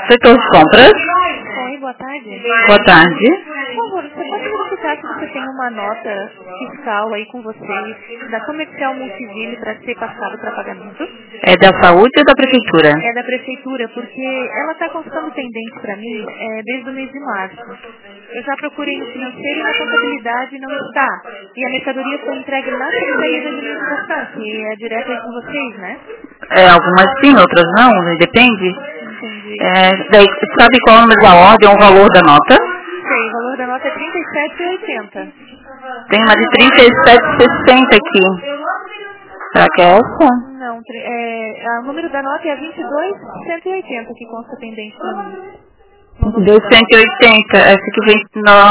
Setor de compras. Oi, boa tarde. Boa tarde. Por favor, você pode verificar se você tem uma nota fiscal aí com vocês da Comercial Multiville para ser passado para pagamento? É da saúde ou da prefeitura? É da prefeitura, porque ela está constando pendente para mim desde o mês de março. Eu já procurei no financeiro e na contabilidade não está. E a mercadoria foi entregue na Secretaria de Administração, que é direto aí com vocês, né? Algumas sim, outras não, depende. Entendi. Daí, sabe qual é o número da ordem ou o valor da nota? Sei, o valor da nota é R$ 37,80. Tem uma de 37,60 aqui. Será que é essa? Não, o número da nota é a 22,180 que consta pendente para mim. 280. Essa aqui vem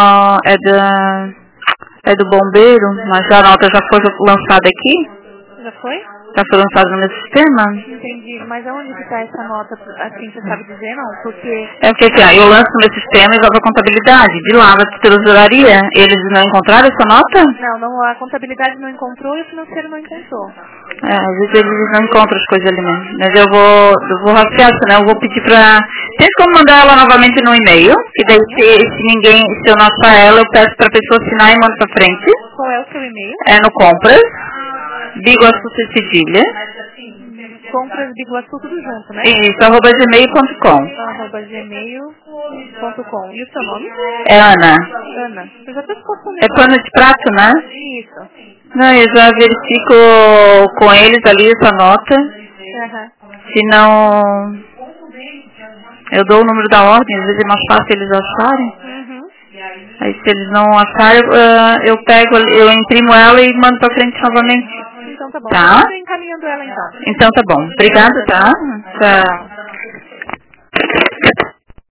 é do bombeiro, mas a nota já foi lançada aqui? Já foi? Já foi lançada no meu sistema? Entendi. Mas aonde que está essa nota, assim, você sabe dizer, não? Porque... É porque assim, eu lanço no meu sistema e vou para a contabilidade. De lá, da tesouraria, eles não encontraram essa nota? Não, a contabilidade não encontrou e o financeiro não encontrou. Às vezes eles não encontram as coisas ali mesmo. Mas eu vou rastrear, senão eu vou pedir pra... Tem como mandar ela novamente no e-mail, que daí se eu não achar ela, eu peço pra pessoa assinar e mando pra frente. Qual é o seu e-mail? É no compras, Biguaçu Cedilha. Compras Biguaçu, tudo junto, né? Isso, @gmail.com. @gmail.com. E o seu nome? É Ana. Ana. Eu já estou postando. É pano de prato, né? Isso. Não, eu já verifico com eles ali essa nota. Se não, eu dou o número da ordem, às vezes é mais fácil eles acharem. Aí se eles não acharem, eu imprimo ela e mando pra frente novamente. Então tá bom. Tá? Eu estou encaminhando ela então. Então tá bom. Obrigada, tá? Tchau.